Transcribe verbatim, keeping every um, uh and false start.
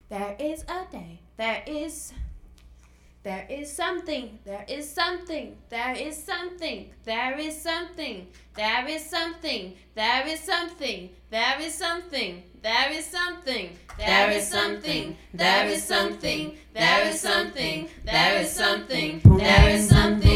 There is a day. There is. There is something. There is something. There is something. There is something. There is something. There is something. There is something. There is something. There is something. There is something. There is something. There is something. There is something.